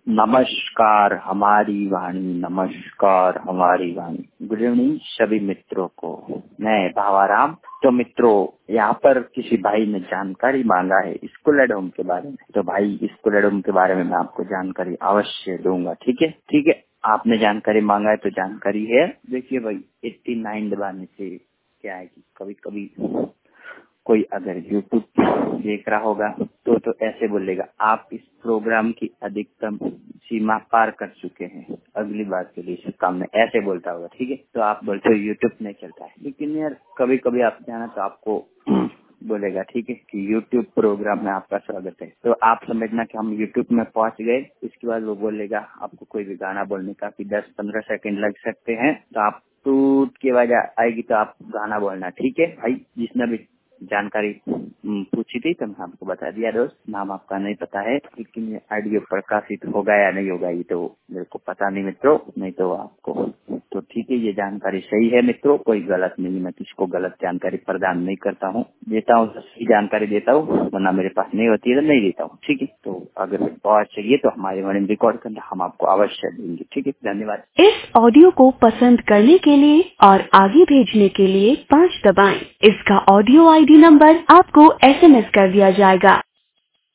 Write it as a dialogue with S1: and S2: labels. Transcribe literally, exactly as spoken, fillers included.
S1: नमस्कार हमारी वाणी, नमस्कार हमारी वाणी। गुड इवनिंग सभी मित्रों को, मैं भावाराम। तो मित्रों, यहाँ पर किसी भाई ने जानकारी मांगा है स्कूल एट होम के बारे में, तो भाई स्कूल एट होम के बारे में मैं आपको जानकारी अवश्य दूंगा। ठीक है ठीक है, आपने जानकारी मांगा है तो जानकारी है। देखिए भाई, एट्टी नाइन दबाने से क्या है कि कभी कभी कोई अगर यूट्यूब देख रहा होगा तो तो ऐसे बोलेगा आप इस प्रोग्राम की अधिकतम सीमा पार कर चुके हैं, अगली बार के लिए काम में, ऐसे बोलता होगा। ठीक है, तो आप बोलते हो यूट्यूब नहीं चलता है, लेकिन यार कभी कभी आप जाना तो आपको बोलेगा ठीक है कि यूट्यूब प्रोग्राम में आपका स्वागत है। तो आप समझना कि हम यूट्यूब में पहुंच गए, इसके बाद वो बोलेगा आपको कोई भी गाना बोलने का कि दस पंद्रह सेकंड लग सकते हैं, तो आप टूट की आवाज आएगी तो आप गाना बोलना। ठीक है भाई, जिसने भी जानकारी पूछी थी तो मैं आपको बता दिया दोस्त। नाम आपका नहीं पता है, लेकिन ये ऑडियो प्रकाशित होगा या नहीं होगा ये तो मेरे को पता नहीं मित्रों, नहीं तो आपको तो ठीक है। ये जानकारी सही है मित्रों, कोई गलत नहीं, मैं किसको गलत जानकारी प्रदान नहीं करता हूँ, देता हूँ तो सही जानकारी देता हूँ, वरना मेरे पास नहीं होती है तो नहीं देता हूँ। ठीक है, तो अगर और चाहिए तो हमारे बारे में रिकॉर्ड करना, हम आपको अवश्य देंगे। ठीक है, धन्यवाद।
S2: इस ऑडियो को पसंद करने के लिए और आगे भेजने के लिए पाँच दबाएं। इसका ऑडियो आईडी नंबर आपको एसएमएस कर दिया जाएगा।